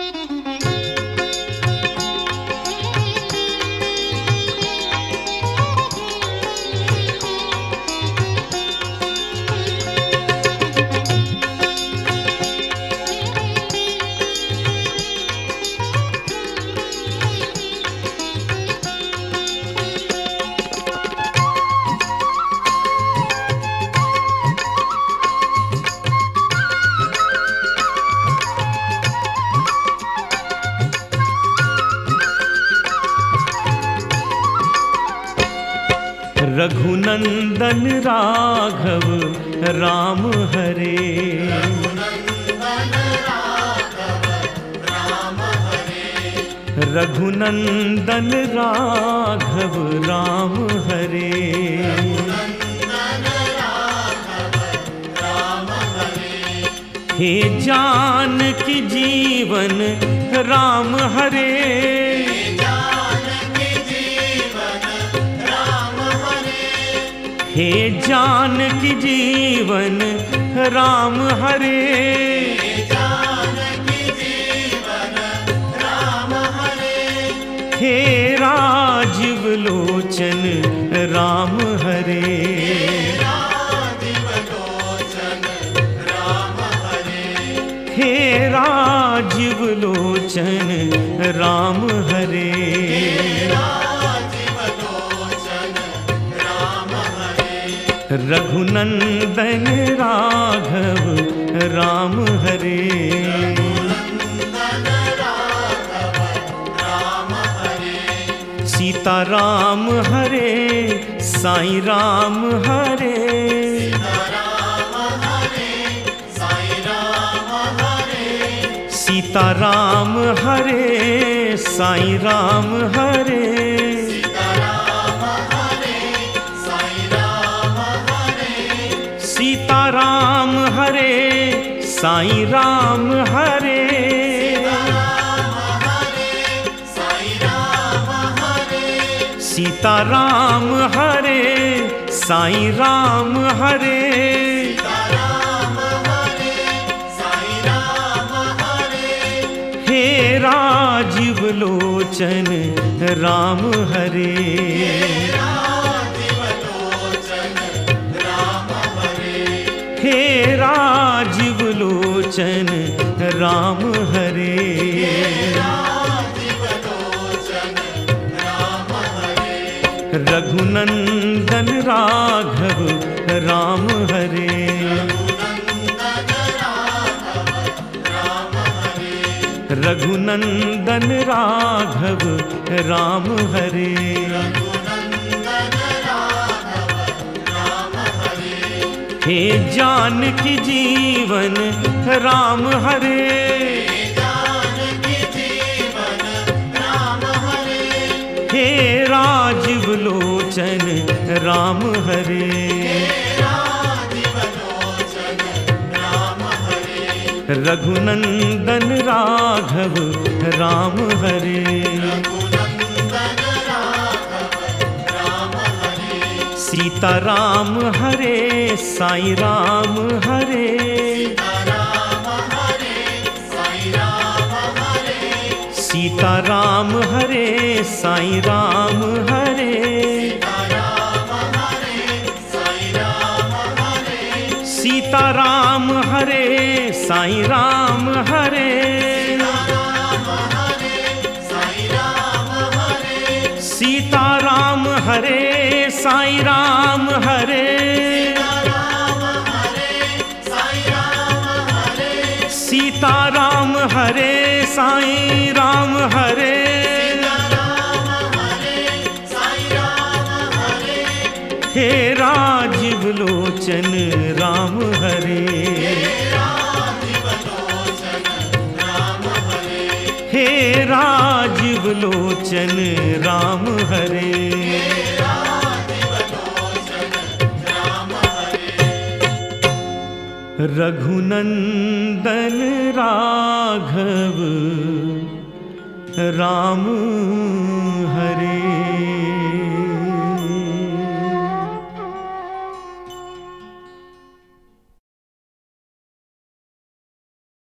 रघुनंदन राघव राम हरे। रघुनंदन राघव राम हरे। हे जानकी जीवन राम हरे। हे जानकी जीवन राम हरे। हे राजीव लोचन राम हरे। हे राजीव लोचन राम हरे। रघुनंदन राघव राम हरे। सीता राम हरे साईं राम हरे। सीता राम हरे साईं राम हरे। सीता राम हरे साईं राम हरे। सीता राम हरे साईं राम हरे। हे राजीव लोचन राम हरे। हे राजीव लोचन राम हरे। रघुनंदन राघव राम हरे। रघुनंदन राघव राम हरे। हे जानकी जीवन राम हरे। हे राजीव लोचन राम हरे। रघुनंदन राघव राम हरे। सीता राम हरे साईं राम हरे। सीता राम हरे साईं राम हरे। सीता राम हरे साईं राम हरे। सीता राम हरे साईं राम हरे। सीता राम हरे साईं राम हरे। हे राजीव लोचन राम हरे। हे राजीव लोचन राम हरे। रघुनंदन राघव राम हरे।